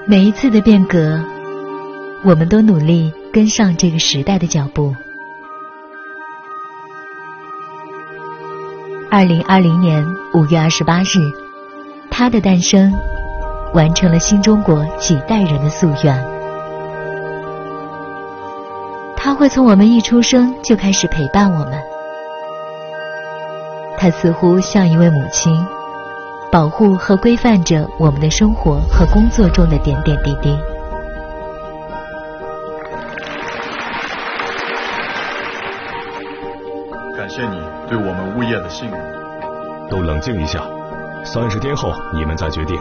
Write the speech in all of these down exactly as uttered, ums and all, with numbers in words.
每一次的变革，我们都努力跟上这个时代的脚步。二零二零年五月二十八日，它的诞生完成了新中国几代人的夙愿。它会从我们一出生就开始陪伴我们，它似乎像一位母亲，保护和规范着我们的生活和工作中的点点滴滴。 感谢你对我们物业的信任。 都冷静一下，三十天后你们再决定。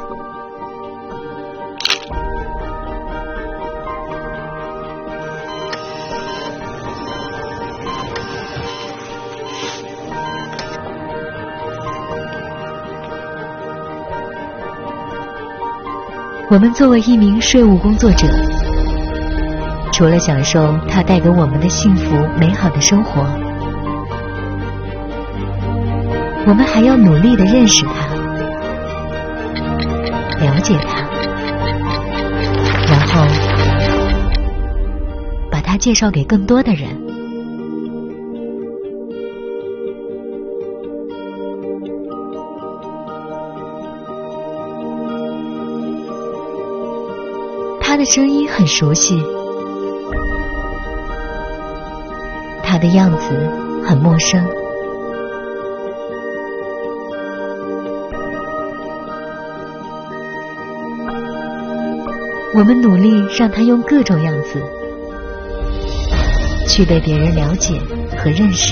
我们作为一名税务工作者，除了享受它带给我们的幸福美好的生活，我们还要努力地认识它，了解它，然后把它介绍给更多的人。他的声音很熟悉，他的样子很陌生。我们努力让他用各种样子去被别人了解和认识。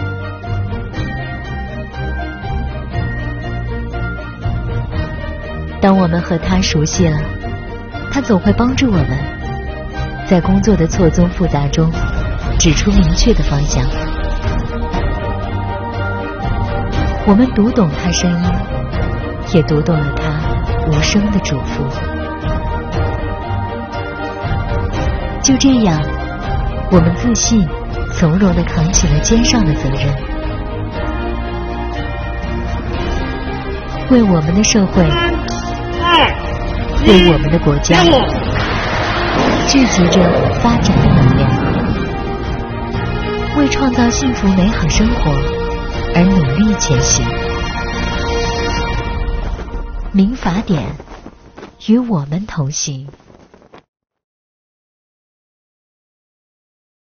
当我们和他熟悉了，他总会帮助我们在工作的错综复杂中指出明确的方向。我们读懂他声音，也读懂了他无声的嘱咐。就这样，我们自信从容地扛起了肩上的责任，为我们的社会，为我们的国家聚集着发展的能量，为创造幸福美好生活而努力前行。民法典与我们同行。